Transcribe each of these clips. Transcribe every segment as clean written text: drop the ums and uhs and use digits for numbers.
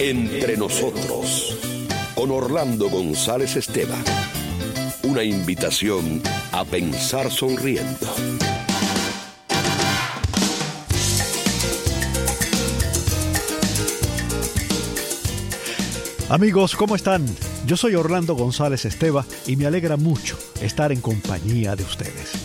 Entre nosotros, con Orlando González Esteban. Una invitación a pensar sonriendo. Amigos, ¿cómo están? Yo soy Orlando González Esteban y me alegra mucho estar en compañía de ustedes.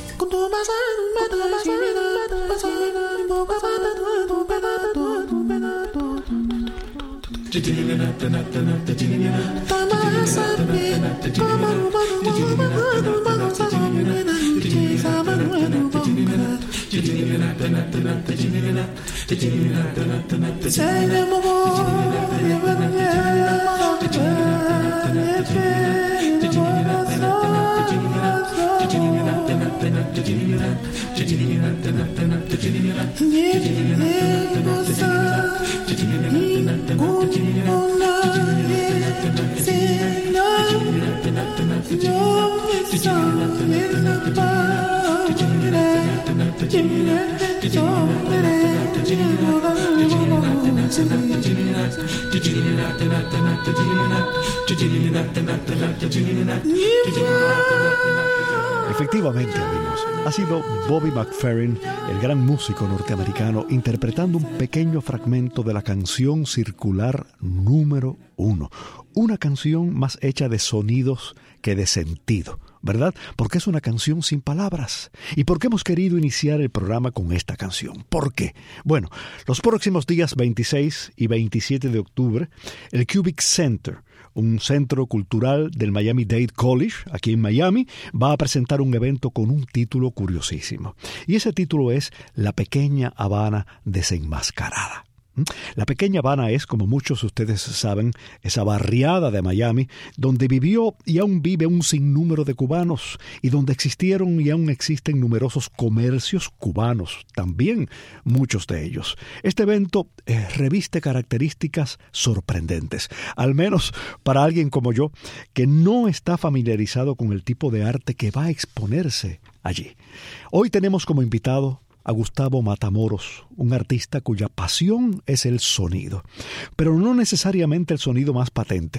Efectivamente, amigos, ha sido Bobby McFerrin, el gran músico norteamericano, interpretando un pequeño fragmento de la canción circular número 1. Una canción más hecha de sonidos que de sentido, ¿verdad? Porque es una canción sin palabras. ¿Y por qué hemos querido iniciar el programa con esta canción? ¿Por qué? Bueno, los próximos días 26 y 27 de octubre, el Cubic Center, un centro cultural del Miami-Dade College, aquí en Miami, va a presentar un evento con un título curiosísimo. Y ese título es La Pequeña Habana Desenmascarada. La Pequeña Habana es, como muchos de ustedes saben, esa barriada de Miami donde vivió y aún vive un sinnúmero de cubanos y donde existieron y aún existen numerosos comercios cubanos, también muchos de ellos. Este evento reviste características sorprendentes, al menos para alguien como yo, que no está familiarizado con el tipo de arte que va a exponerse allí. Hoy tenemos como invitado a Gustavo Matamoros, un artista cuya pasión es el sonido, pero no necesariamente el sonido más patente.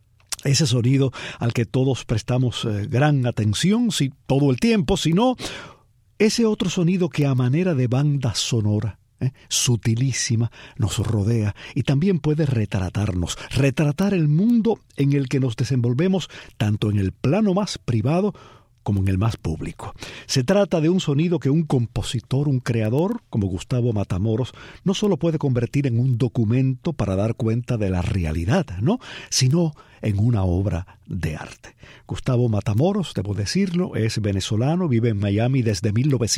Ese sonido al que todos prestamos gran atención todo el tiempo, sino ese otro sonido que a manera de banda sonora, sutilísima, nos rodea y también puede retratar el mundo en el que nos desenvolvemos, tanto en el plano más privado como en el más público. Se trata de un sonido que un compositor, un creador, como Gustavo Matamoros, no solo puede convertir en un documento para dar cuenta de la realidad, ¿no?, sino en una obra de arte. Gustavo Matamoros, debo decirlo, es venezolano, vive en Miami desde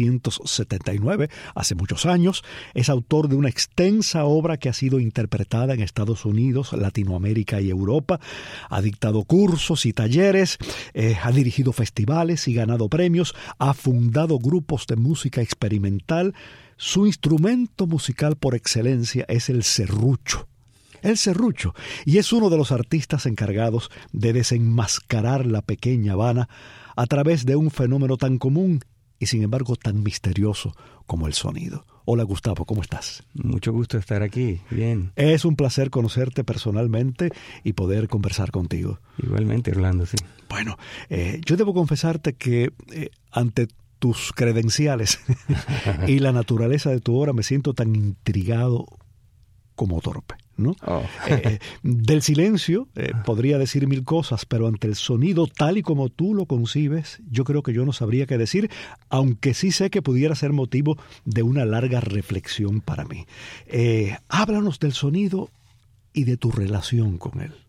1979, hace muchos años. Es autor de una extensa obra que ha sido interpretada en Estados Unidos, Latinoamérica y Europa. Ha dictado cursos y talleres, ha dirigido festivales y ganado premios, ha fundado grupos de música experimental. Su instrumento musical por excelencia es el serrucho. El serrucho, y es uno de los artistas encargados de desenmascarar la pequeña Habana a través de un fenómeno tan común y sin embargo tan misterioso como el sonido. Hola Gustavo, ¿cómo estás? Mucho gusto estar aquí, bien. Es un placer conocerte personalmente y poder conversar contigo. Igualmente, Orlando, sí. Bueno, yo debo confesarte que ante tus credenciales y la naturaleza de tu obra me siento tan intrigado como torpe, ¿no? Oh. Del silencio podría decir mil cosas, pero ante el sonido tal y como tú lo concibes, yo creo que yo no sabría qué decir, aunque sí sé que pudiera ser motivo de una larga reflexión para mí. Háblanos del sonido y de tu relación con él.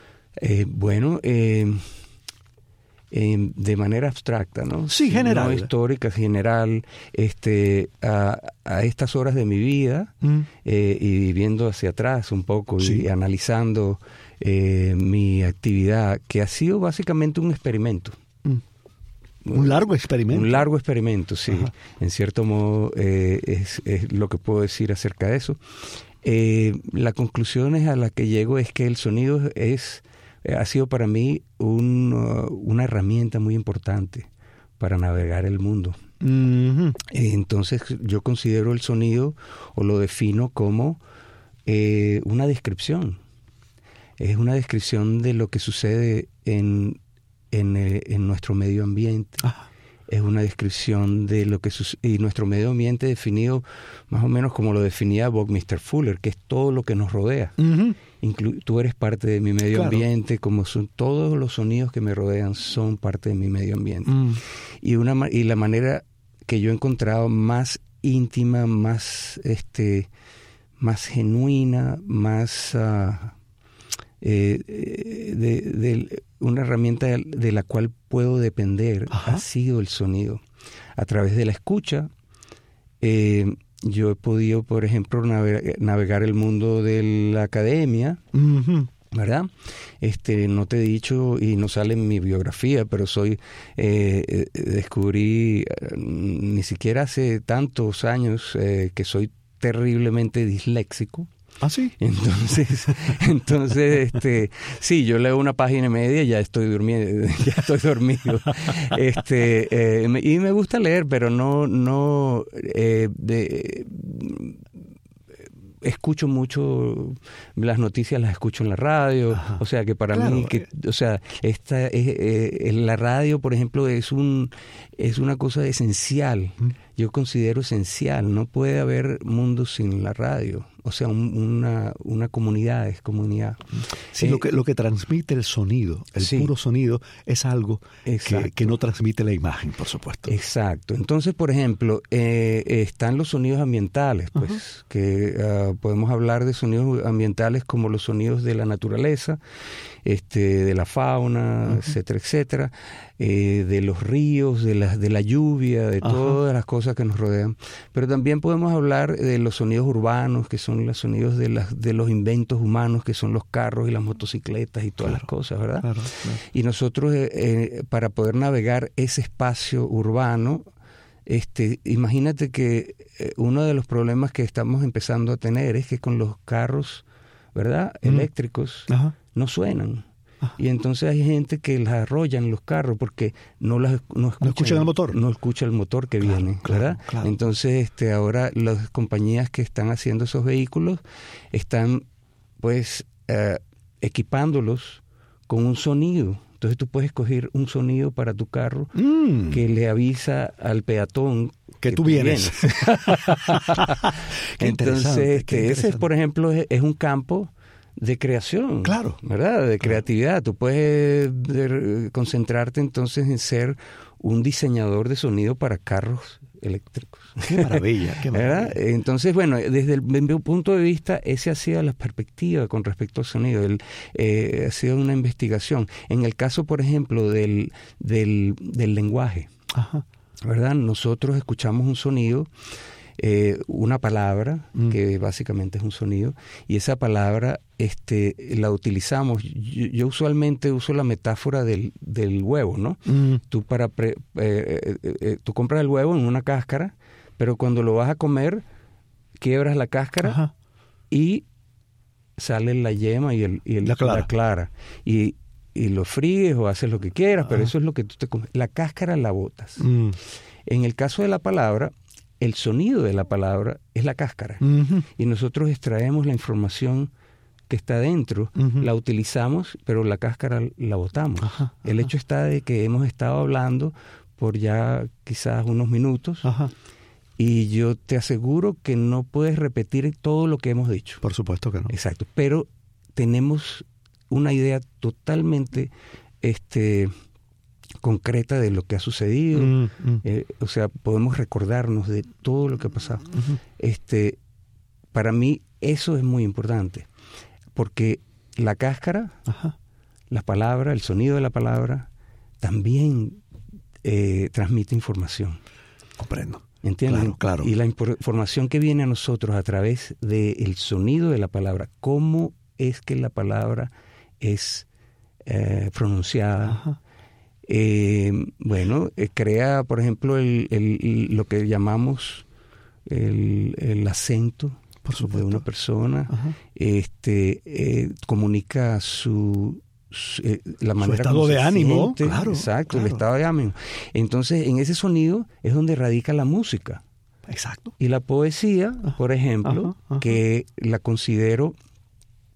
De manera abstracta, ¿no? Sí, general. No histórica, general, a estas horas de mi vida, y viendo hacia atrás un poco, sí, y analizando mi actividad, que ha sido básicamente un experimento. Un largo experimento. Un largo experimento, sí. Ajá. En cierto modo es lo que puedo decir acerca de eso. La conclusión a la que llego es que el sonido ha sido para mí una herramienta muy importante para navegar el mundo. Uh-huh. Entonces yo considero el sonido o lo defino como una descripción es una descripción de lo que sucede en nuestro medio ambiente. Es una descripción de lo que y nuestro medio ambiente definido más o menos como lo definía Buckminster Fuller, que es todo lo que nos rodea. Uh-huh. Tú eres parte de mi medio ambiente, como son todos los sonidos que me rodean son parte de mi medio ambiente. Y la manera que yo he encontrado más íntima, más genuina, más una herramienta de la cual puedo depender, ha sido el sonido. A través de la escucha, yo he podido, por ejemplo, navegar el mundo de la academia, uh-huh. ¿verdad? No te he dicho, y no sale en mi biografía, pero descubrí, ni siquiera hace tantos años, que soy terriblemente disléxico. ¿Ah, sí? Entonces, sí, yo leo una página y media y ya estoy durmiendo, ya estoy dormido. Y me gusta leer, pero no escucho mucho las noticias, las escucho en la radio. Ajá. O sea que para mí, la radio, por ejemplo, es una cosa esencial. Yo considero esencial. No puede haber mundo sin la radio. O sea, una comunidad es comunidad. Sí, lo que transmite el sonido, el puro sonido, es algo que no transmite la imagen, por supuesto. Exacto. Entonces, por ejemplo, están los sonidos ambientales, pues, uh-huh. que podemos hablar de sonidos ambientales como los sonidos de la naturaleza, de la fauna, uh-huh. etcétera, etcétera, de los ríos, de la lluvia, de todas las cosas que nos rodean. Pero también podemos hablar de los sonidos urbanos, que son los sonidos de los inventos humanos, que son los carros y las motocicletas y todas las cosas, ¿verdad? Claro. Y nosotros, para poder navegar ese espacio urbano, imagínate que uno de los problemas que estamos empezando a tener es que con los carros, ¿verdad?, eléctricos, no suenan. Y entonces hay gente que las arrollan los carros porque no escuchan el motor. No escucha el motor que viene, ¿verdad? Claro. Entonces ahora las compañías que están haciendo esos vehículos están pues equipándolos con un sonido. Entonces tú puedes escoger un sonido para tu carro que le avisa al peatón que tú vienes. Entonces ese, por ejemplo, es un campo de creación, claro, ¿verdad? De creatividad. Tú puedes concentrarte entonces en ser un diseñador de sonido para carros eléctricos. ¡Qué maravilla! ¡Qué maravilla! ¿Verdad? Entonces, bueno, desde mi punto de vista, ese ha sido la perspectiva con respecto al sonido. Ha sido una investigación. En el caso, por ejemplo, del lenguaje, ¿verdad? Nosotros escuchamos un sonido, una palabra, que básicamente es un sonido, y esa palabra la utilizamos. Yo usualmente uso la metáfora del huevo, ¿no? Tú tú compras el huevo en una cáscara, pero cuando lo vas a comer, quiebras la cáscara y sale la yema y la clara. Y lo fríes o haces lo que quieras, pero eso es lo que tú te comes. La cáscara la botas. En el caso de la palabra, el sonido de la palabra es la cáscara. Y nosotros extraemos la información que está dentro, la utilizamos, pero la cáscara la botamos. El hecho está de que hemos estado hablando por ya quizás unos minutos, y yo te aseguro que no puedes repetir todo lo que hemos dicho. Por supuesto que no. Exacto, pero tenemos una idea totalmente concreta de lo que ha sucedido. O sea, podemos recordarnos de todo lo que ha pasado. Para mí eso es muy importante, porque la cáscara, la palabra, el sonido de la palabra, también transmite información. Comprendo. ¿Entienden? Claro. Y la información que viene a nosotros a través del sonido de la palabra, cómo es que la palabra es pronunciada. Crea, por ejemplo, lo que llamamos el acento de una persona. Comunica la manera, su estado de ánimo, claro. Exacto, el estado de ánimo. Entonces, en ese sonido es donde radica la música. Exacto. Y la poesía, por ejemplo, que la considero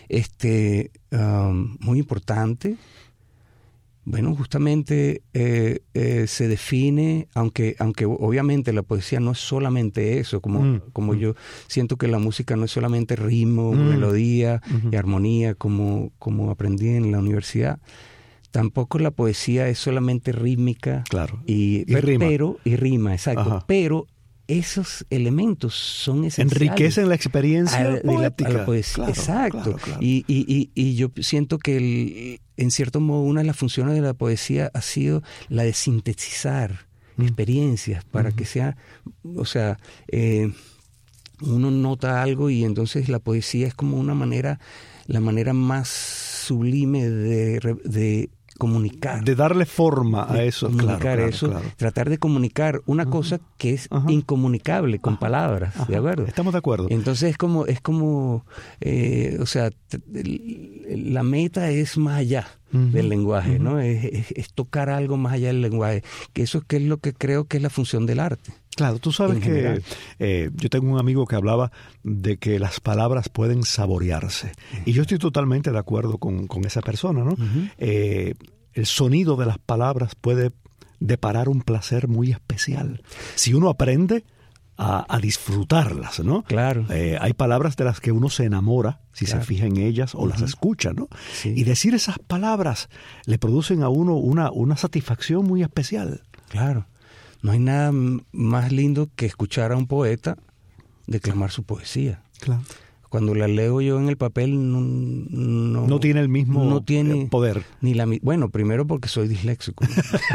muy importante. Bueno, justamente se define, aunque obviamente la poesía no es solamente eso, como yo siento que la música no es solamente ritmo, melodía y armonía, como aprendí en la universidad. Tampoco la poesía es solamente rítmica, claro, y rima, exacto. Ajá. Pero esos elementos son esenciales. Enriquecen la experiencia poética. A la poesía. Claro, exacto. claro. Y yo siento que en cierto modo una de las funciones de la poesía ha sido la de sintetizar experiencias para que sea, o sea, uno nota algo y entonces la poesía es como la manera más sublime de comunicar. De darle forma a eso. Comunicar eso, tratar de comunicar una cosa que es incomunicable con palabras, ¿de acuerdo? Estamos de acuerdo. Entonces es como o sea, la meta es más allá del lenguaje, ¿no? Es tocar algo más allá del lenguaje, que eso es lo que creo que es la función del arte. Claro, tú sabes que yo tengo un amigo que hablaba de que las palabras pueden saborearse. Y yo estoy totalmente de acuerdo con esa persona, ¿no? El sonido de las palabras puede deparar un placer muy especial. Si uno aprende a disfrutarlas, ¿no? Claro. Hay palabras de las que uno se enamora si se fija en ellas o las escucha, ¿no? Sí. Y decir esas palabras le producen a uno una satisfacción muy especial. Claro. No hay nada más lindo que escuchar a un poeta declamar su poesía. Claro. Cuando la leo yo en el papel no tiene el mismo poder. Bueno, primero porque soy disléxico.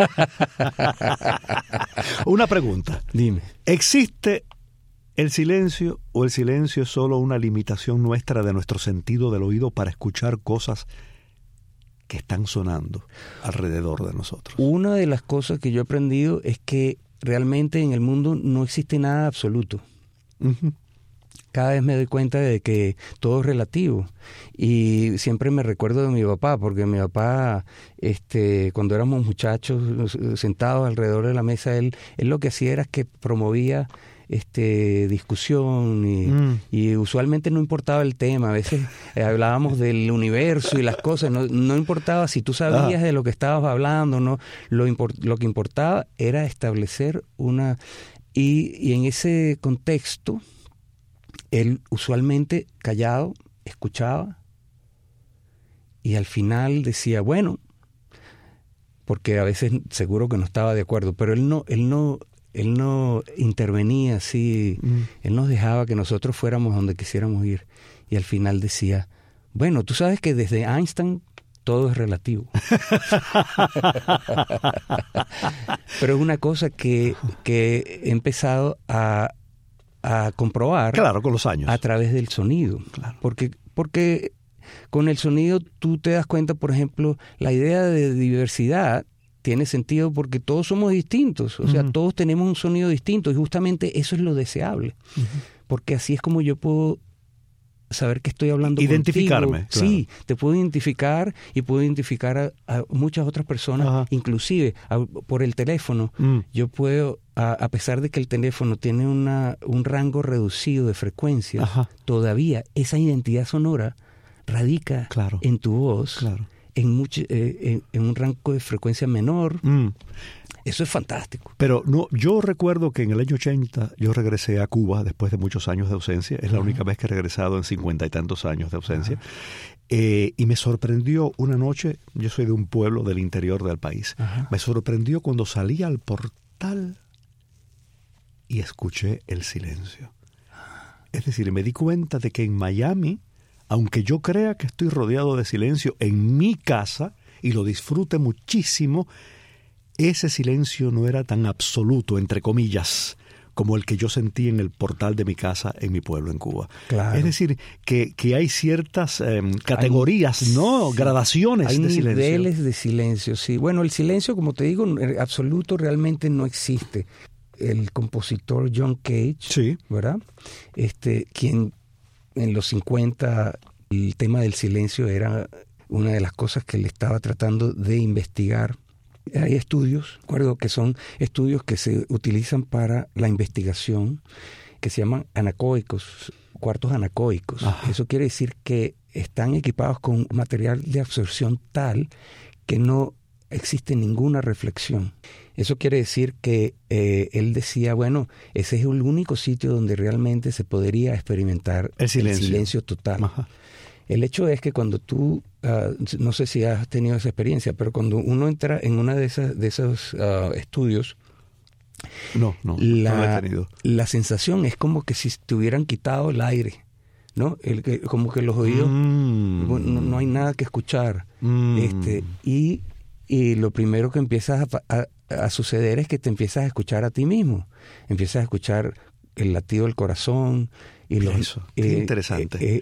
Una pregunta. Dime. ¿Existe el silencio o el silencio es solo una limitación nuestra de nuestro sentido del oído para escuchar cosas que están sonando alrededor de nosotros? Una de las cosas que yo he aprendido es que realmente en el mundo no existe nada absoluto. Cada vez me doy cuenta de que todo es relativo. Y siempre me recuerdo de mi papá, porque mi papá, cuando éramos muchachos sentados alrededor de la mesa, él lo que hacía era que promovía discusión y usualmente no importaba el tema. A veces hablábamos del universo y las cosas, no importaba si tú sabías de lo que estabas hablando, no. Lo que importaba era establecer y en ese contexto él usualmente callado escuchaba y al final decía, bueno, porque a veces seguro que no estaba de acuerdo, pero él no intervenía así, él nos dejaba que nosotros fuéramos donde quisiéramos ir. Y al final decía, bueno, tú sabes que desde Einstein todo es relativo. Pero es una cosa que he empezado a comprobar. Claro, con los años. A través del sonido. Claro. Porque con el sonido tú te das cuenta, por ejemplo, la idea de diversidad tiene sentido porque todos somos distintos, o sea, todos tenemos un sonido distinto y justamente eso es lo deseable, porque así es como yo puedo saber que estoy hablando identificarme, contigo. claro. Sí, te puedo identificar y puedo identificar a muchas otras personas, inclusive por el teléfono. Yo puedo, a pesar de que el teléfono tiene un rango reducido de frecuencias, todavía esa identidad sonora radica en tu voz. Claro. En un rango de frecuencia menor. Eso es fantástico. Pero no, yo recuerdo que en el año 80 yo regresé a Cuba después de muchos años de ausencia. Es la única vez que he regresado en 50 y tantos años de ausencia. Y me sorprendió una noche, yo soy de un pueblo del interior del país, me sorprendió cuando salí al portal y escuché el silencio. Es decir, me di cuenta de que en Miami, aunque yo crea que estoy rodeado de silencio en mi casa y lo disfrute muchísimo, ese silencio no era tan absoluto, entre comillas, como el que yo sentí en el portal de mi casa en mi pueblo en Cuba. Claro. Es decir, que hay ciertas categorías, ¿no? Gradaciones de silencio. Hay niveles de silencio, sí. Bueno, el silencio, como te digo, absoluto realmente no existe. El compositor John Cage, ¿verdad? Quien en los 50 el tema del silencio era una de las cosas que él estaba tratando de investigar. Hay estudios, recuerdo que son estudios que se utilizan para la investigación, que se llaman anecoicos, cuartos anecoicos. Ajá. Eso quiere decir que están equipados con material de absorción tal que no existe ninguna reflexión. Eso quiere decir que él decía, bueno, ese es el único sitio donde realmente se podría experimentar el silencio total. Ajá. El hecho es que cuando tú, no sé si has tenido esa experiencia, pero cuando uno entra en una de esos estudios, no lo he tenido. La sensación es como que si te hubieran quitado el aire, ¿no? Como que los oídos, no hay nada que escuchar. Y lo primero que empiezas a suceder es que te empiezas a escuchar a ti mismo. Empiezas a escuchar el latido del corazón y qué interesante.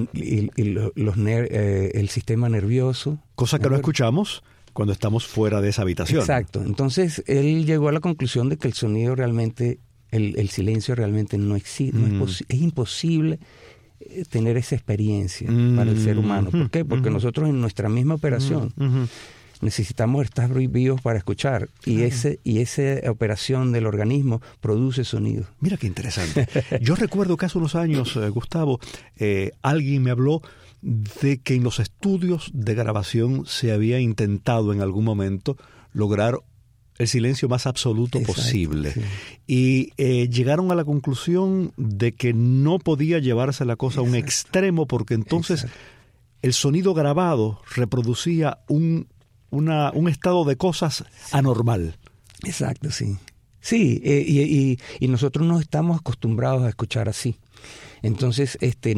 El sistema nervioso. Cosa que no escuchamos cuando estamos fuera de esa habitación. Exacto. Entonces él llegó a la conclusión de que el sonido realmente, el silencio realmente no existe. Es imposible tener esa experiencia para el ser humano. ¿Por qué? Porque nosotros en nuestra misma operación necesitamos estar vivos para escuchar y esa operación del organismo produce sonido. Mira qué interesante. Yo recuerdo que hace unos años, Gustavo, alguien me habló de que en los estudios de grabación se había intentado en algún momento lograr el silencio más absoluto posible. Sí. Y llegaron a la conclusión de que no podía llevarse la cosa a un extremo porque entonces el sonido grabado reproducía un estado de cosas anormal. Exacto, sí. Sí, y nosotros no estamos acostumbrados a escuchar así. Entonces,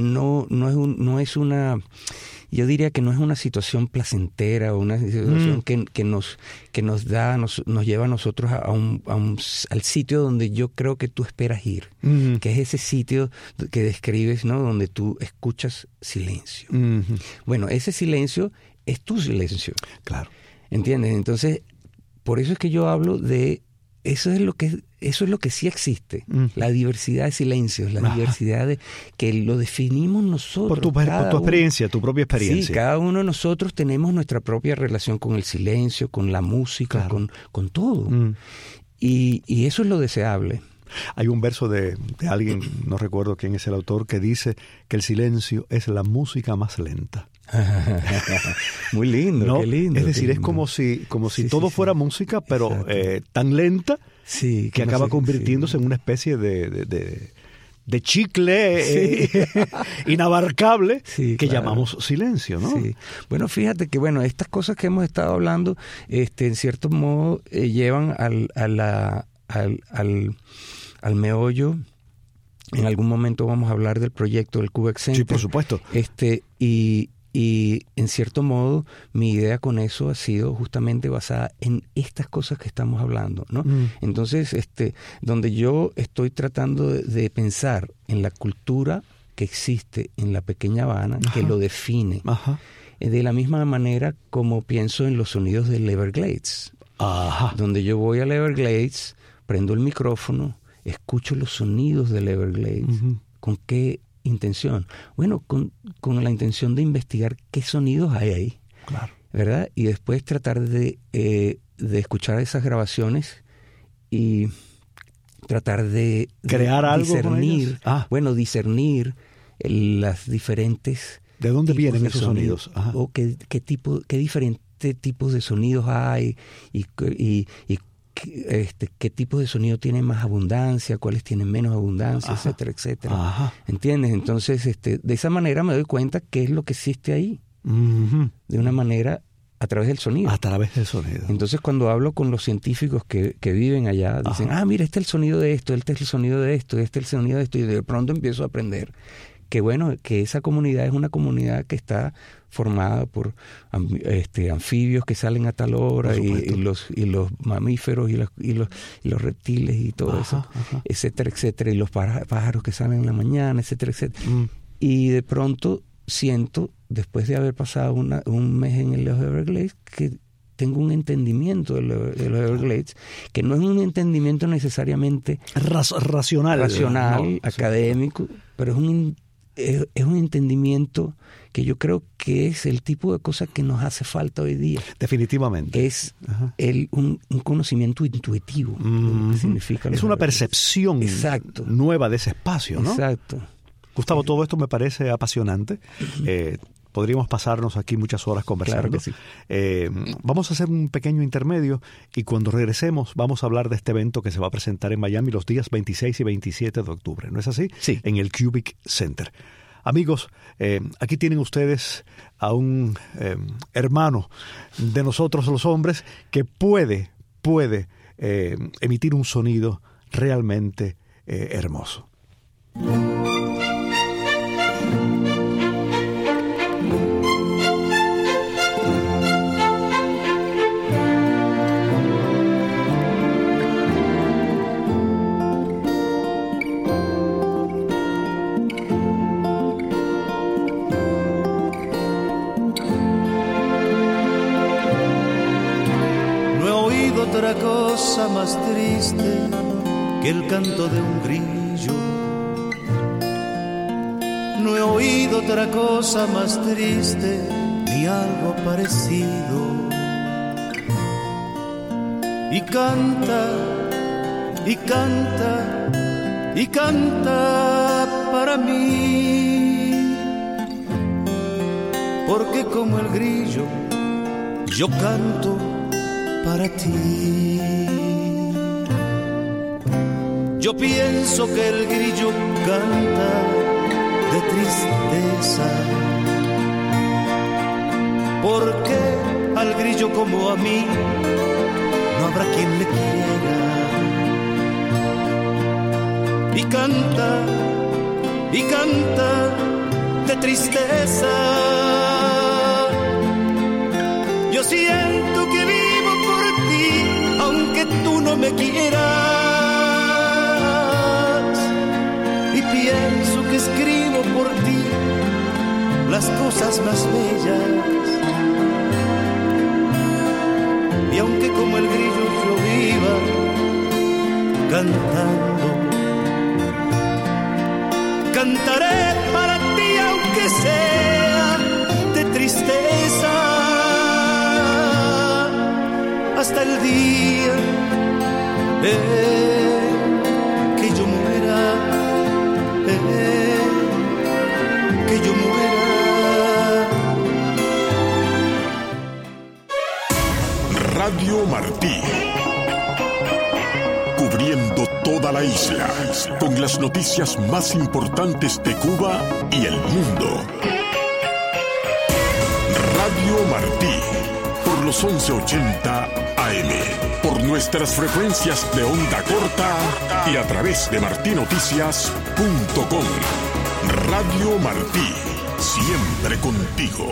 no es una, yo diría que no es una situación placentera o una situación que nos lleva a nosotros al sitio donde yo creo que tú esperas ir, que es ese sitio que describes, ¿no? Donde tú escuchas silencio. Bueno, ese silencio es tu silencio. Claro. ¿Entiendes? Entonces, por eso es que yo hablo de eso es lo que sí existe, la diversidad de silencios, la diversidad de que lo definimos nosotros. Por tu experiencia, tu propia experiencia. Sí, cada uno de nosotros tenemos nuestra propia relación con el silencio, con la música, claro, con todo. Y eso es lo deseable. Hay un verso de alguien, no recuerdo quién es el autor, que dice que el silencio es la música más lenta. Muy lindo, ¿no? Qué lindo. Es decir, lindo. Es como si todo fuera música, pero tan lenta que acaba convirtiéndose en una especie de chicle inabarcable que llamamos silencio, ¿no? Sí. Bueno, fíjate que estas cosas que hemos estado hablando, en cierto modo, llevan al meollo. En algún momento vamos a hablar del proyecto del Cubex Center. Sí, por supuesto. Y en cierto modo mi idea con eso ha sido justamente basada en estas cosas que estamos hablando, ¿no? Entonces, donde yo estoy tratando de pensar en la cultura que existe en la pequeña Habana, que lo define, de la misma manera como pienso en los sonidos del Everglades, donde yo voy al Everglades, prendo el micrófono, escucho los sonidos del Everglades. ¿Con qué intención? Bueno, con la intención de investigar qué sonidos hay ahí, claro, ¿verdad? Y después tratar de escuchar esas grabaciones y tratar de crear algo discernir, discernir las diferentes. ¿De dónde vienen esos sonidos? O qué diferentes tipos de sonidos hay y qué tipo de sonido tiene más abundancia, cuáles tienen menos abundancia, etcétera, etcétera. ¿Entiendes? Entonces, de esa manera me doy cuenta qué es lo que existe ahí. De una manera a través del sonido. A través del sonido. Entonces, cuando hablo con los científicos que viven allá, dicen, mira, este es el sonido de esto, este es el sonido de esto, este es el sonido de esto, y de pronto empiezo a aprender que esa comunidad es una comunidad que está formada por anfibios que salen a tal hora y los mamíferos y los reptiles y todo eso, etcétera, etcétera, y los pájaros que salen en la mañana, etcétera, etcétera. Y de pronto siento, después de haber pasado un mes en los Everglades, que tengo un entendimiento de los Everglades, que no es un entendimiento necesariamente racional, académico, pero es un entendimiento que yo creo que es el tipo de cosa que nos hace falta hoy día. Definitivamente. Es un conocimiento intuitivo. ¿Qué significa? Es una percepción nueva de ese espacio, ¿no? Exacto. Gustavo, todo esto me parece apasionante. Podríamos pasarnos aquí muchas horas conversando. Claro que sí. Vamos a hacer un pequeño intermedio y cuando regresemos vamos a hablar de este evento que se va a presentar en Miami los días 26 y 27 de octubre. ¿No es así? Sí. En el Cubic Center. Amigos, aquí tienen ustedes a un hermano de nosotros los hombres que puede emitir un sonido realmente hermoso. Otra cosa más triste que el canto de un grillo. No he oído otra cosa más triste ni algo parecido. Y canta, y canta, y canta para mí. Porque como el grillo yo canto para ti. Yo pienso que el grillo canta de tristeza, porque al grillo como a mí no habrá quien le quiera. Y canta de tristeza. Yo siento que vivo por ti, aunque tú no me quieras. Y pienso que escribo por ti las cosas más bellas. Y aunque como el grillo yo viva cantando, cantaré para ti aunque sea de tristeza. Hasta el día que yo muera, que yo muera. Radio Martí, cubriendo toda la isla con las noticias más importantes de Cuba y el mundo. Radio Martí, por los 1180 AM, por nuestras frecuencias de onda corta y a través de martinoticias.com. Radio Martí, siempre contigo.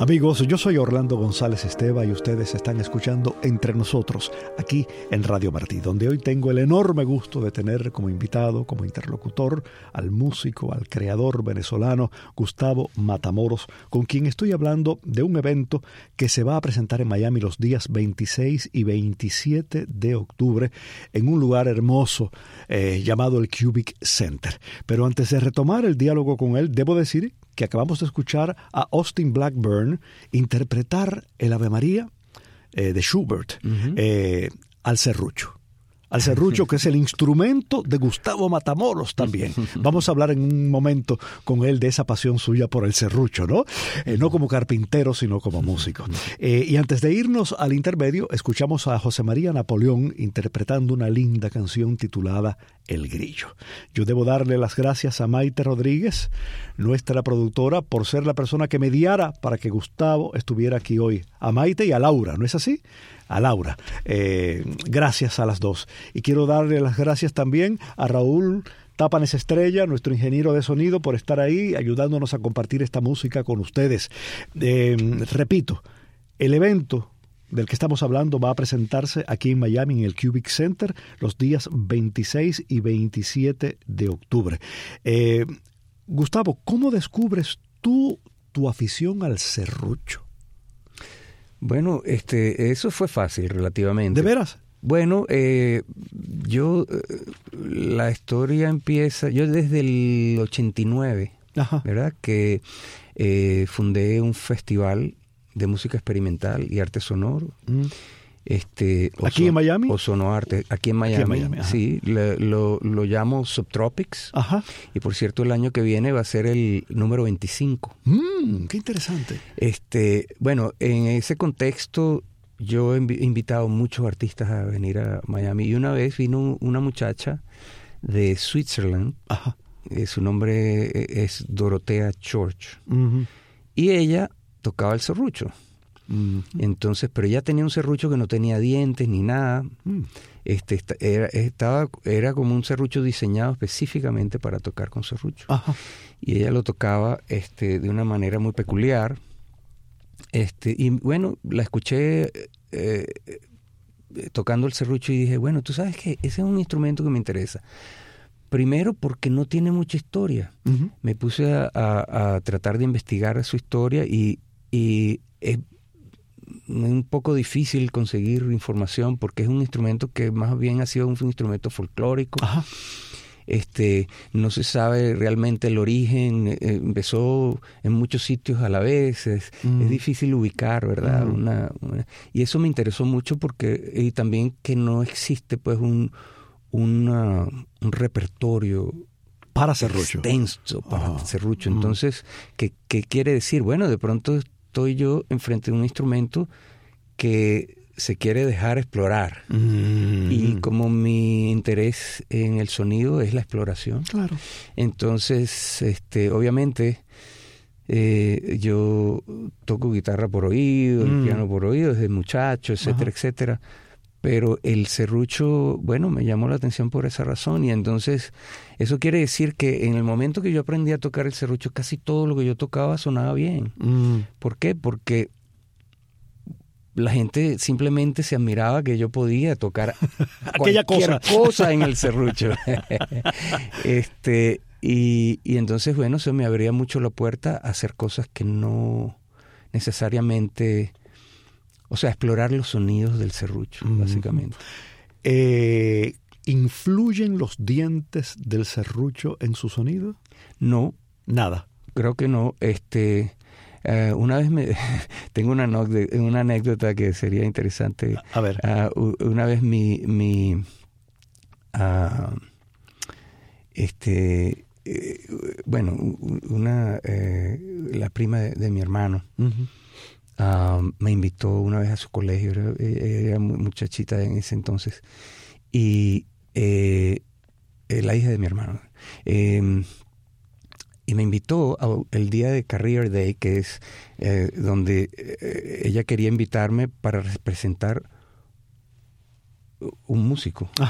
Amigos, yo soy Orlando González Esteva y ustedes están escuchando Entre Nosotros, aquí en Radio Martí, donde hoy tengo el enorme gusto de tener como invitado, como interlocutor, al músico, al creador venezolano Gustavo Matamoros, con quien estoy hablando de un evento que se va a presentar en Miami los días 26 y 27 de octubre en un lugar hermoso llamado el Cubic Center. Pero antes de retomar el diálogo con él, debo decir que acabamos de escuchar a Austin Blackburn interpretar el Ave María de Schubert al serrucho. Al serrucho, que es el instrumento de Gustavo Matamoros también. Vamos a hablar en un momento con él de esa pasión suya por el serrucho, ¿no? No como carpintero, sino como músico. Y antes de irnos al intermedio, escuchamos a José María Napoleón interpretando una linda canción titulada El Grillo. Yo debo darle las gracias a Maite Rodríguez, nuestra productora, por ser la persona que mediara para que Gustavo estuviera aquí hoy. A Maite y a Laura, ¿no es así? A Laura. Gracias a las dos. Y quiero darle las gracias también a Raúl Tápanes Estrella, nuestro ingeniero de sonido, por estar ahí ayudándonos a compartir esta música con ustedes. Repito, el evento del que estamos hablando va a presentarse aquí en Miami, en el Cubic Center, los días 26 y 27 de octubre. Gustavo, ¿cómo descubres tú tu afición al serrucho? Bueno, eso fue fácil relativamente. ¿De veras? Bueno, la historia empieza, yo desde el 89, Ajá. ¿verdad? Que fundé un festival de música experimental y arte sonoro. ¿Aquí en Miami? Ozonoarte, aquí en Miami. Sí, lo llamo Subtropics. Ajá. Y por cierto, el año que viene va a ser el número 25. ¡Qué interesante! Bueno, en ese contexto yo he invitado muchos artistas a venir a Miami. Y una vez vino una muchacha de Switzerland. Ajá. Su nombre es Dorothea George. Uh-huh. Y ella tocaba el serrucho. Entonces, pero ella tenía un serrucho que no tenía dientes ni nada. Era como un serrucho diseñado específicamente para tocar con serrucho. Ajá. Y ella lo tocaba de una manera muy peculiar. Y bueno, la escuché tocando el serrucho y dije, bueno, tú sabes que ese es un instrumento que me interesa. Primero porque no tiene mucha historia. Uh-huh. Me puse a tratar de investigar su historia y es un poco difícil conseguir información porque es un instrumento que más bien ha sido un instrumento folclórico. Ajá. No se sabe realmente el origen, empezó en muchos sitios a la vez, es difícil ubicar, ¿verdad? Y eso me interesó mucho porque, y también que no existe pues un repertorio para serrucho. Extenso para serrucho. Entonces, ¿qué quiere decir? Bueno, de pronto estoy yo enfrente de un instrumento que se quiere dejar explorar. Y como mi interés en el sonido es la exploración, claro. Entonces, obviamente, yo toco guitarra por oído, el piano por oído desde muchacho, etcétera, etcétera. Pero el serrucho, bueno, me llamó la atención por esa razón. Y entonces, eso quiere decir que en el momento que yo aprendí a tocar el serrucho, casi todo lo que yo tocaba sonaba bien. ¿Por qué? Porque la gente simplemente se admiraba que yo podía tocar cualquier cosa en el serrucho. Y entonces, bueno, se me abría mucho la puerta a hacer cosas que no necesariamente... O sea, explorar los sonidos del serrucho, básicamente. ¿Influyen los dientes del serrucho en su sonido? No. Nada. Creo que no. Una vez tengo una anécdota que sería interesante. A ver. Una vez la prima de mi hermano me invitó una vez a su colegio, era muchachita en ese entonces, y la hija de mi hermano, y me invitó el día de Career Day, que es donde ella quería invitarme para representar un músico. Ajá.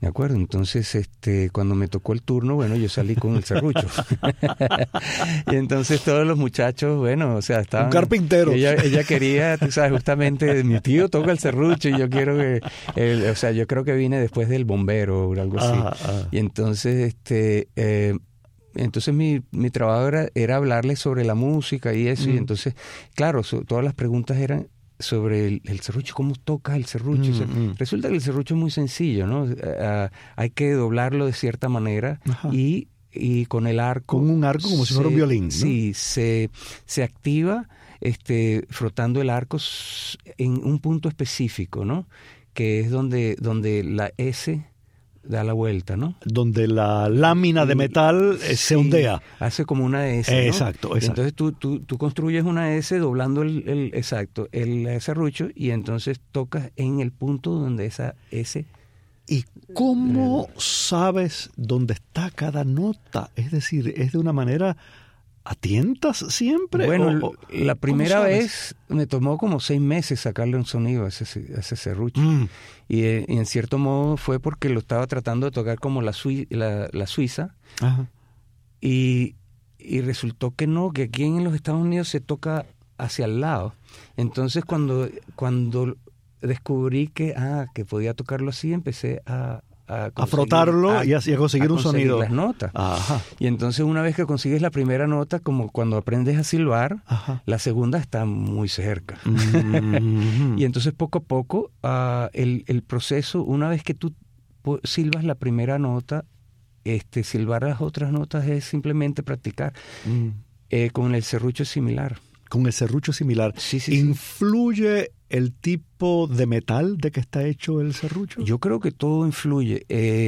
¿De acuerdo? Entonces, cuando me tocó el turno, bueno, yo salí con el serrucho. Y entonces todos los muchachos, bueno, o sea, estaban... Un carpintero. Ella quería, tú sabes, justamente, mi tío toca el serrucho y yo quiero que... o sea, yo creo que vine después del bombero o algo así. Y entonces, entonces mi trabajo era hablarles sobre la música y eso. Y entonces, claro, todas las preguntas eran sobre el serrucho, cómo tocas el serrucho. Resulta que el serrucho es muy sencillo, ¿no? Hay que doblarlo de cierta manera y con el arco... Con un arco como si fuera un violín, ¿no? Sí, se activa frotando el arco en un punto específico, ¿no? Que es donde la S da la vuelta, ¿no? Donde la lámina de metal se ondea. Hace como una S, ¿no? Exacto. Entonces tú construyes una S doblando el serrucho y entonces tocas en el punto donde esa S... ¿Y cómo sabes dónde está cada nota? Es decir, ¿es de una manera a tientas siempre? Bueno, la primera vez me tomó como 6 meses sacarle un sonido a ese serrucho. Y en cierto modo fue porque lo estaba tratando de tocar como la suiza. Ajá. Y resultó que no, que aquí en los Estados Unidos se toca hacia el lado. Entonces cuando descubrí que podía tocarlo así, empecé a frotarlo y a conseguir un sonido. Las notas. Ajá. Y entonces una vez que consigues la primera nota, como cuando aprendes a silbar, la segunda está muy cerca. Y entonces poco a poco el proceso, una vez que tú silbas la primera nota, silbar las otras notas es simplemente practicar. Con el serrucho es similar. Con el serrucho es similar. Sí. ¿Influye el tipo de metal de que está hecho el serrucho? Yo creo que todo influye.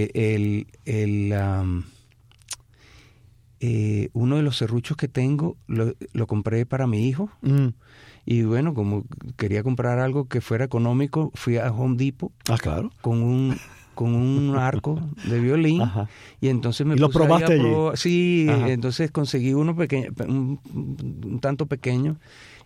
Uno de los serruchos que tengo lo compré para mi hijo. Y bueno, como quería comprar algo que fuera económico, fui a Home Depot. Claro. Con un arco de violín. Ajá. Y entonces me puse lo probaste allí. Sí. Ajá. Entonces conseguí uno pequeño, un tanto pequeño,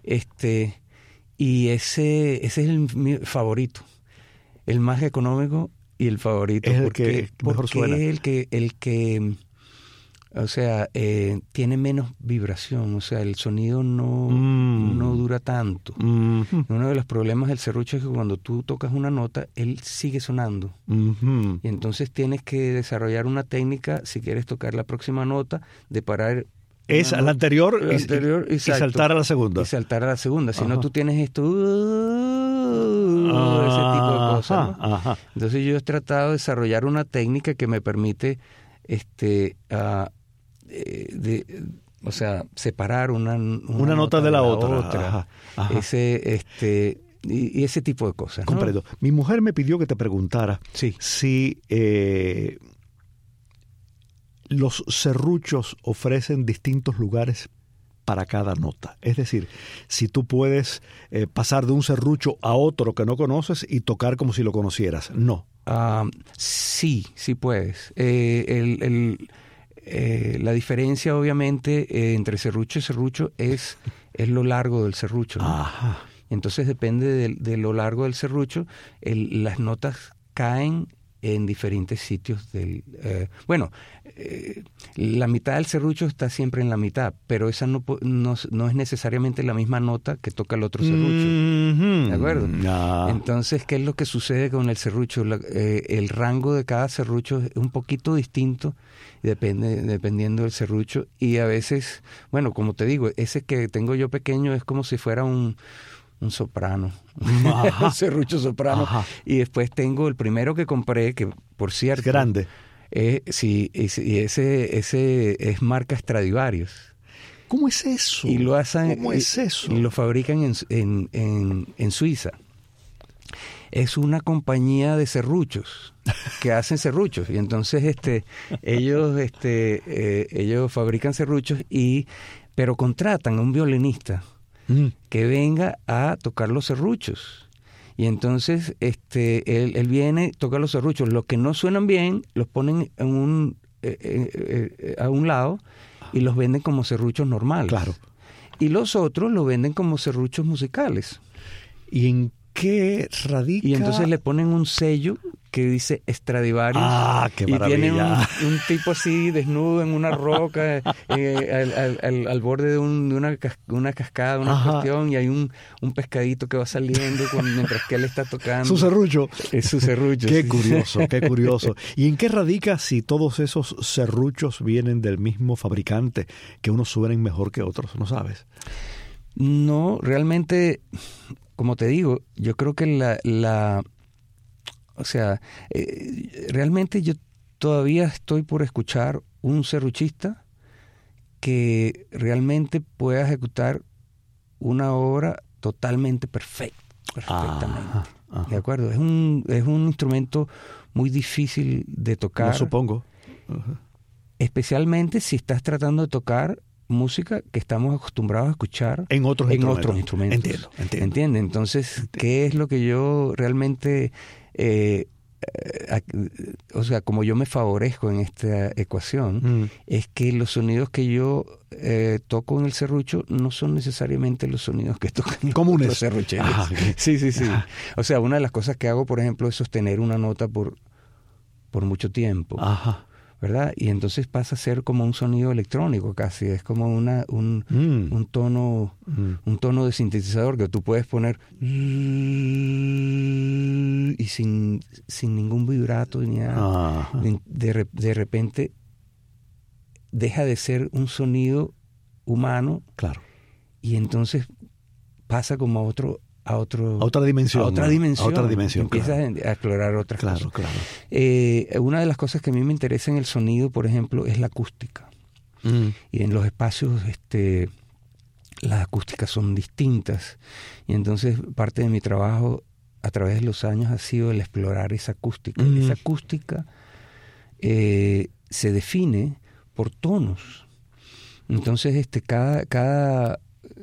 y ese es mi favorito, el más económico y el favorito. Es el que mejor suena. Es el que o sea, tiene menos vibración, o sea, el sonido no dura tanto. Uno de los problemas del serrucho es que cuando tú tocas una nota, él sigue sonando. Y entonces tienes que desarrollar una técnica, si quieres tocar la próxima nota, de parar... Es la anterior y saltar a la segunda. Si no, tú tienes esto... ese tipo de cosas, ¿no? Entonces yo he tratado de desarrollar una técnica que me permite... o sea, separar una nota de la otra. Ajá. Y ese tipo de cosas, ¿no? Comprendo. Mi mujer me pidió que te preguntara si los serruchos ofrecen distintos lugares para cada nota. Es decir, si tú puedes pasar de un serrucho a otro que no conoces y tocar como si lo conocieras. No. Sí puedes. La diferencia, obviamente, entre serrucho y serrucho es lo largo del serrucho, ¿no? Ajá. Entonces depende de lo largo del serrucho, las notas caen en diferentes sitios la mitad del serrucho está siempre en la mitad, pero esa no es necesariamente la misma nota que toca el otro serrucho. ¿De acuerdo? Entonces, ¿qué es lo que sucede con el serrucho? El rango de cada serrucho es un poquito distinto dependiendo del serrucho, y a veces, bueno, como te digo, ese que tengo yo pequeño es como si fuera un soprano, un serrucho soprano. Ajá. Y después tengo el primero que compré, que por cierto... Es grande. Sí, y ese es marca Stradivarius. ¿Cómo es eso? Y lo hacen, ¿Cómo es eso? Y lo fabrican en Suiza. Es una compañía de serruchos que hacen serruchos, y entonces ellos fabrican serruchos pero contratan a un violinista que venga a tocar los serruchos. Y entonces él viene, toca los serruchos. Los que no suenan bien los ponen a un lado y los venden como serruchos normales. Claro. Y los otros los venden como serruchos musicales. ¿Y en que radica... Y entonces le ponen un sello que dice Stradivarius. ¡Qué y maravilla! tiene un tipo así desnudo en una roca al borde de una cascada, una cuestión, y hay un pescadito que va saliendo mientras que él está tocando. Su serrucho. Es su serrucho. Qué curioso, qué curioso. ¿Y en qué radica si todos esos serruchos vienen del mismo fabricante, que unos suenen mejor que otros? ¿No sabes? No, realmente, como te digo, yo creo que realmente yo todavía estoy por escuchar un serruchista que realmente pueda ejecutar una obra totalmente perfectamente. ¿De acuerdo? Es un instrumento muy difícil de tocar. Lo supongo. Especialmente si estás tratando de tocar música que estamos acostumbrados a escuchar en otros instrumentos. Entiendo. ¿Entiende? Entonces, ¿qué es lo que yo realmente... como yo me favorezco en esta ecuación, es que los sonidos que yo toco en el serrucho no son necesariamente los sonidos que tocan comunes los serrucheros. Sí. O sea, una de las cosas que hago, por ejemplo, es sostener una nota por mucho tiempo. ¿Verdad? Y entonces pasa a ser como un sonido electrónico casi, es como un tono de sintetizador que tú puedes poner y sin ningún vibrato ni nada. De repente deja de ser un sonido humano, claro, y entonces pasa como a otra dimensión. Empiezas a explorar otras cosas. Claro. Una de las cosas que a mí me interesa en el sonido, por ejemplo, es la acústica. Y en los espacios las acústicas son distintas. Y entonces parte de mi trabajo a través de los años ha sido el explorar esa acústica. Esa acústica se define por tonos. Entonces cada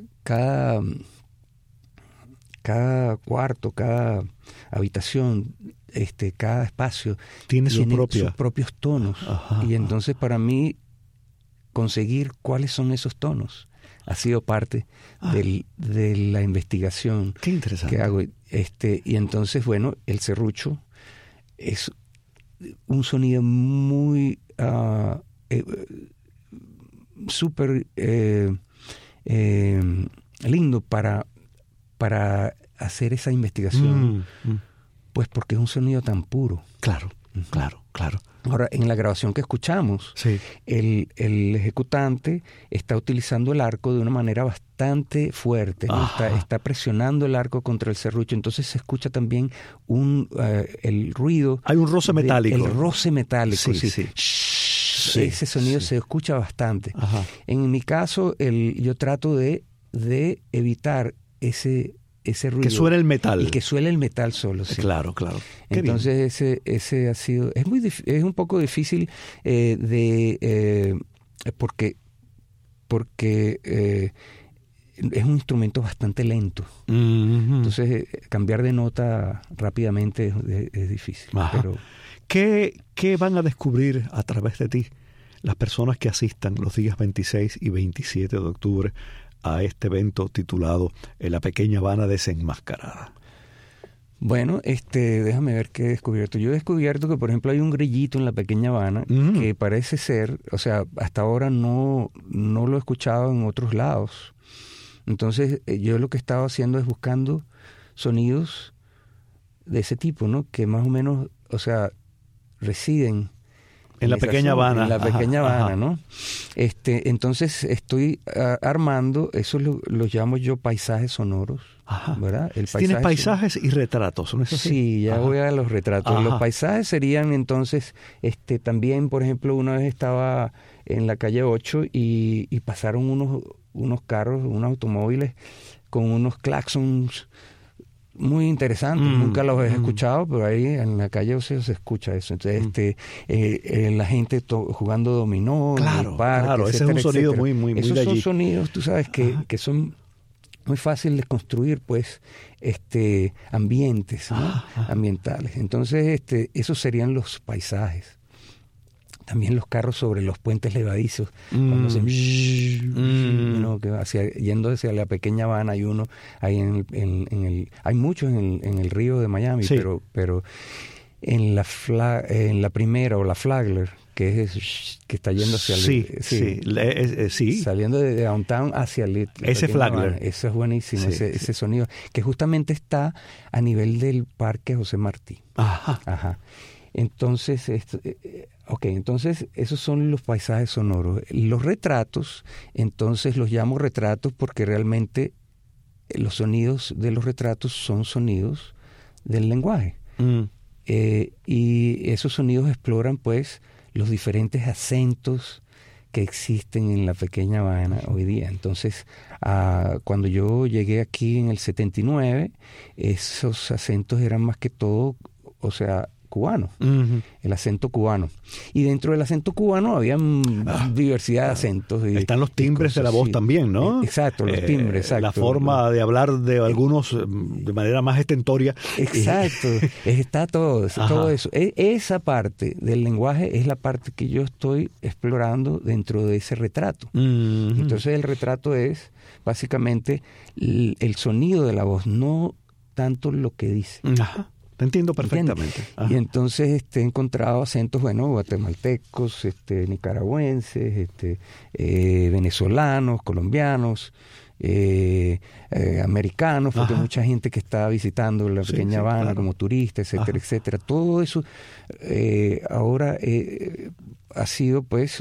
cuarto, cada habitación, cada espacio tiene sus propios tonos. Y entonces para mí conseguir cuáles son esos tonos ha sido parte de la investigación. Qué interesante. Que hago. Y entonces, bueno, el serrucho es un sonido muy súper lindo para hacer esa investigación, pues porque es un sonido tan puro. Claro. Ahora, en la grabación que escuchamos, el ejecutante está utilizando el arco de una manera bastante fuerte, ¿no? Está presionando el arco contra el serrucho, entonces se escucha también el ruido. Hay un roce metálico. El roce metálico, sí. Ese sonido se escucha bastante. En mi caso, yo trato de evitar ese ruido. Que suene el metal. Y que suene el metal solo, sí. Claro. Entonces ese ha sido... Es un poco difícil porque es un instrumento bastante lento. Entonces cambiar de nota rápidamente es difícil. Pero... ¿Qué van a descubrir a través de ti las personas que asistan los días 26 y 27 de octubre a este evento titulado La Pequeña Habana Desenmascarada? Bueno, déjame ver qué he descubierto. Yo he descubierto que, por ejemplo, hay un grillito en La Pequeña Habana que parece ser, o sea, hasta ahora no lo he escuchado en otros lados. Entonces, yo lo que he estado haciendo es buscando sonidos de ese tipo, ¿no? Que más o menos, o sea, residen en la Pequeña Habana. En la Pequeña Habana, ¿no? Entonces estoy armando, eso lo llamo yo paisajes sonoros, ¿verdad? Tienes paisajes y retratos, ¿no es así? Sí, ya voy a los retratos. Los paisajes serían entonces, también, por ejemplo, una vez estaba en la calle 8 y pasaron unos carros, unos automóviles con unos claxons muy interesantes. Nunca los he escuchado, pero ahí en la calle se escucha eso. Entonces, la gente jugando dominó, claro, en el parque, claro, etcétera, ese es un sonido etcétera. muy Esos de son allí. sonidos, tú sabes, que son muy fáciles de construir, pues, ambientes, ¿no? Ambientales. Entonces, esos serían los paisajes. También los carros sobre los puentes levadizos, cuando se yendo hacia la Pequeña Habana. Hay uno ahí hay muchos en el río de Miami, sí. pero en la primera, o la Flagler, que está yendo hacia saliendo de downtown hacia ese Flagler. Eso es buenísimo, sí, ese sonido, que justamente está a nivel del Parque José Martí. Ajá. Entonces, entonces esos son los paisajes sonoros. Los retratos, entonces los llamo retratos porque realmente los sonidos de los retratos son sonidos del lenguaje. Y esos sonidos exploran pues los diferentes acentos que existen en la Pequeña Habana hoy día. Entonces, cuando yo llegué aquí en el 79, esos acentos eran más que todo, o sea, cubano, el acento cubano. Y dentro del acento cubano había diversidad de acentos. Están los timbres de la voz también, ¿no? Exacto, los timbres, exacto. La forma de hablar de algunos de manera más estentoria. Exacto, está todo eso. Esa parte del lenguaje es la parte que yo estoy explorando dentro de ese retrato. Entonces el retrato es básicamente el sonido de la voz, no tanto lo que dice. Te entiendo perfectamente. Y entonces he encontrado acentos, guatemaltecos, nicaragüenses, venezolanos, colombianos, americanos, porque hay mucha gente que está visitando la Pequeña Habana, claro, como turista, etcétera, etcétera. Todo eso ahora ha sido pues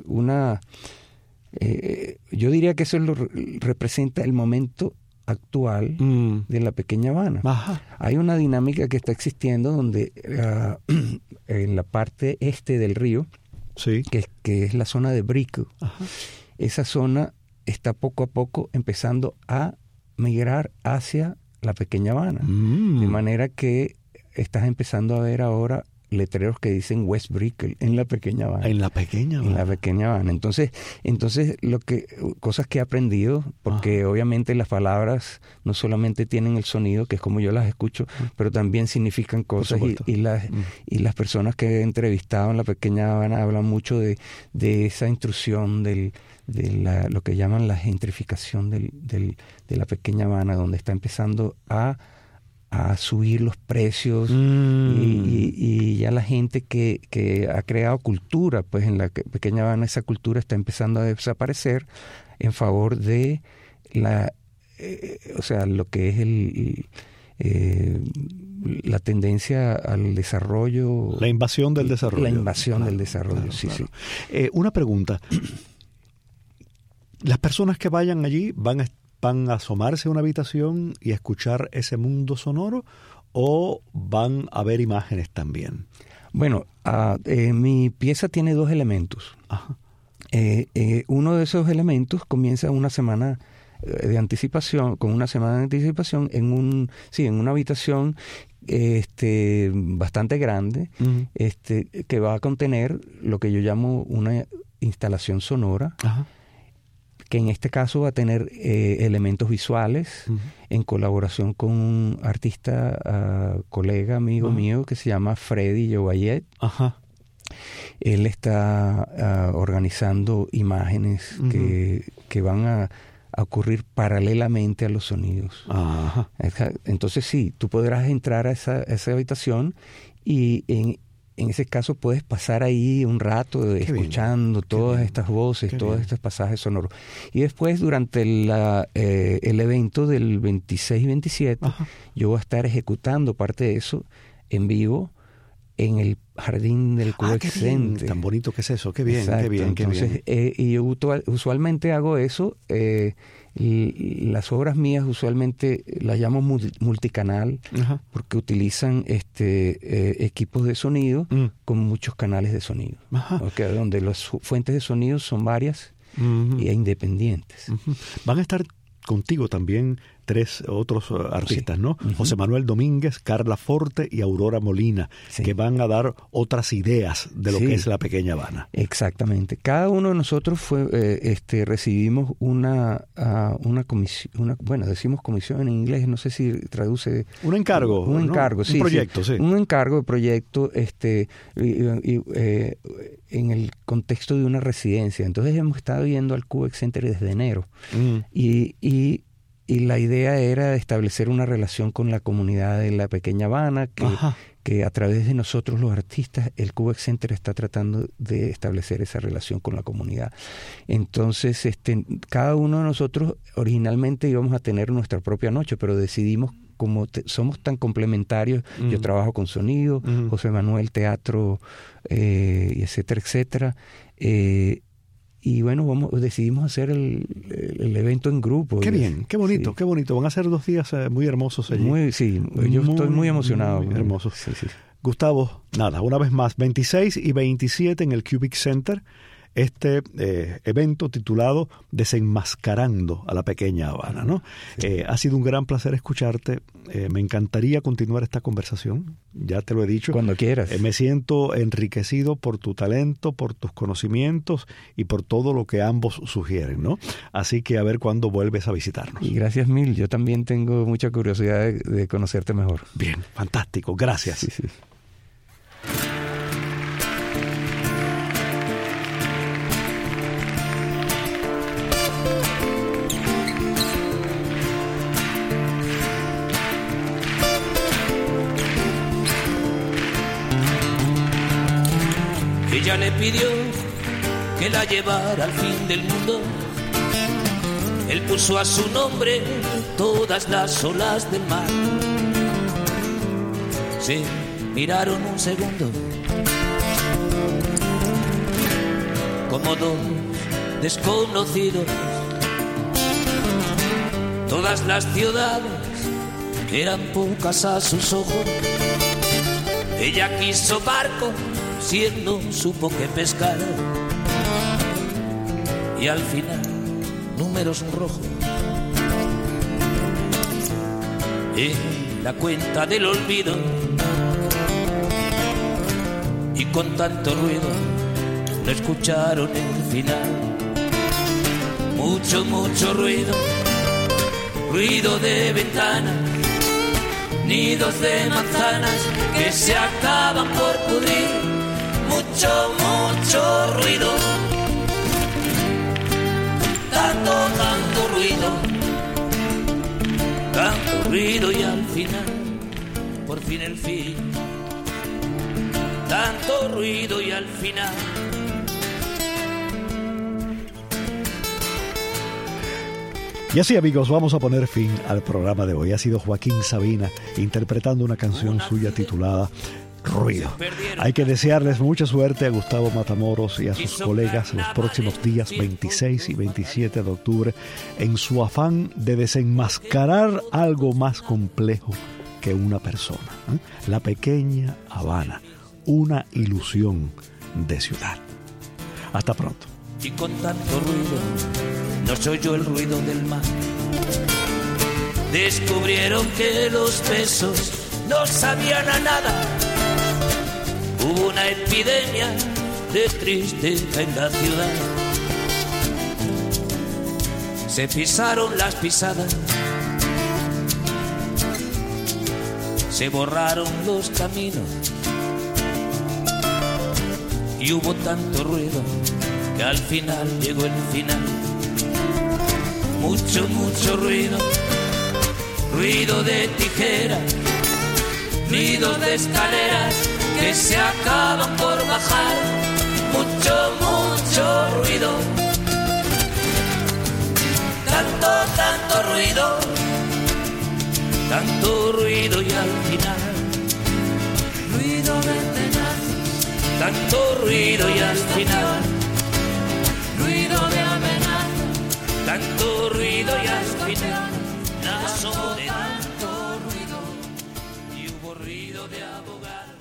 yo diría que eso representa el momento actual de la Pequeña Habana. Hay una dinámica que está existiendo donde en la parte este del río, que es la zona de Brickell, esa zona está poco a poco empezando a migrar hacia la Pequeña Habana, de manera que estás empezando a ver ahora letreros que dicen West Brickell en la Pequeña Habana. En la Pequeña Habana. En la Pequeña Habana. Entonces cosas que he aprendido, porque obviamente las palabras no solamente tienen el sonido, que es como yo las escucho, pero también significan cosas, y las personas que he entrevistado en la Pequeña Habana hablan mucho de esa intrusión de lo que llaman la gentrificación de la Pequeña Habana, donde está empezando a subir los precios y ya la gente que ha creado cultura, pues en la Pequeña Habana esa cultura está empezando a desaparecer en favor de lo que es la tendencia al desarrollo. La invasión del desarrollo. La invasión del desarrollo, claro. Sí. Una pregunta. ¿Las personas que vayan allí van a asomarse a una habitación y a escuchar ese mundo sonoro, o van a ver imágenes también? Bueno, mi pieza tiene dos elementos. Uno de esos elementos comienza con una semana de anticipación en una habitación bastante grande, que va a contener lo que yo llamo una instalación sonora, que en este caso va a tener elementos visuales, en colaboración con un artista, colega, amigo mío, que se llama Freddy Jobayet. Él está organizando imágenes que van a ocurrir paralelamente a los sonidos. Entonces sí, tú podrás entrar a esa habitación y en ese caso puedes pasar ahí un rato escuchando todas estas voces, todos estos pasajes sonoros. Y después, durante el evento del 26 y 27, yo voy a estar ejecutando parte de eso en vivo en el jardín del Cubexcente. Tan bonito que es eso, qué bien. Exacto. Qué bien. Entonces, y yo usualmente hago eso. Las obras mías usualmente las llamo multicanal, porque utilizan equipos de sonido con muchos canales de sonido, donde las fuentes de sonido son varias e independientes. Van a estar contigo también 3 otros artistas, ¿no? José Manuel Domínguez, Carla Forte y Aurora Molina, que van a dar otras ideas de lo que es la Pequeña Habana. Exactamente. Cada uno de nosotros recibimos una comisión, decimos comisión en inglés, no sé si traduce. Un encargo. Un encargo, ¿no? Un proyecto, sí. Un encargo de proyecto, en el contexto de una residencia. Entonces hemos estado yendo al QX Center desde enero. Y la idea era establecer una relación con la comunidad de la pequeña Habana, que a través de nosotros los artistas, el QX Center está tratando de establecer esa relación con la comunidad. Entonces, cada uno de nosotros originalmente íbamos a tener nuestra propia noche, pero decidimos, como somos tan complementarios, yo trabajo con sonido, José Manuel teatro, y etcétera, etcétera. Y bueno, decidimos hacer el evento en grupo. Qué bien, qué bonito, qué bonito. Van a ser 2 días muy hermosos allí. Yo estoy muy emocionado. Muy hermosos. Sí. Gustavo, nada, una vez más, 26 y 27 en el Cubic Center, evento titulado Desenmascarando a la pequeña Habana, ¿no? Ha sido un gran placer escucharte. Me encantaría continuar esta conversación, ya te lo he dicho. Cuando quieras. Me siento enriquecido por tu talento, por tus conocimientos y por todo lo que ambos sugieren, ¿no? Así que a ver cuándo vuelves a visitarnos. Y gracias mil, yo también tengo mucha curiosidad de conocerte mejor. Bien, fantástico, gracias. Sí. Ella le pidió que la llevara al fin del mundo. Él puso a su nombre todas las olas del mar. Se miraron un segundo, como dos desconocidos. Todas las ciudades eran pocas a sus ojos. Ella quiso barco, siendo supo que pescar, y al final números rojos en la cuenta del olvido, y con tanto ruido no escucharon el final. Mucho ruido, ruido de ventanas, nidos de manzanas que se acaban por pudrir. Mucho ruido, tanto ruido y al final, por fin el fin. Tanto ruido y al final. Y así, amigos, vamos a poner fin al programa de hoy. Ha sido Joaquín Sabina interpretando una canción suya titulada Ruido. Hay que desearles mucha suerte a Gustavo Matamoros y a sus colegas los próximos días 26 y 27 de octubre en su afán de desenmascarar algo más complejo que una persona, la pequeña Habana, una ilusión de ciudad. Hasta pronto. Y con tanto ruido no se oyó el ruido del mar. Descubrieron que los besos no sabían a nada. Hubo una epidemia de tristeza en la ciudad. Se pisaron las pisadas, se borraron los caminos, y hubo tanto ruido que al final llegó el final. Mucho ruido, ruido de tijeras, nidos de escaleras que se acaban por bajar. Mucho ruido, tanto ruido y al final ruido de tenazas, tanto ruido y al final ruido de amenaza, tanto ruido y al final la soledad, tanto ruido y hubo ruido de abogar.